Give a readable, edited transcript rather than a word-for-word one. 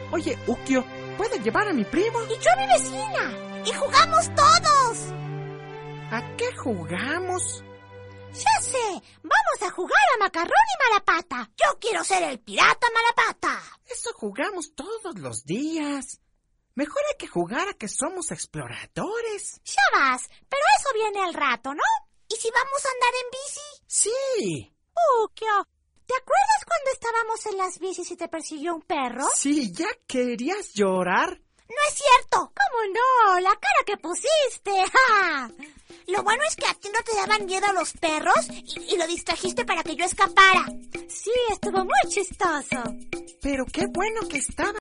Oye, Ukio, ¿puedo llevar a mi primo? Y yo a mi vecina. Y jugamos todos. ¿A qué jugamos? Ya sé, vamos a jugar a Macarrón y Malapata. Yo quiero ser el pirata Malapata. Eso jugamos todos los días. Mejor hay que jugar a que somos exploradores. Ya vas, pero eso viene al rato, ¿no? ¿Y si vamos a andar en bici? Sí. Ukio, ¿te acuerdas cuando estábamos en las bicis y te persiguió un perro? Sí, ¿ya querías llorar? No es cierto. ¿Cómo no? La cara que pusiste. ¡Ja! Lo bueno es que a ti no te daban miedo los perros y lo distrajiste para que yo escapara. Sí, estuvo muy chistoso. Pero qué bueno que estaba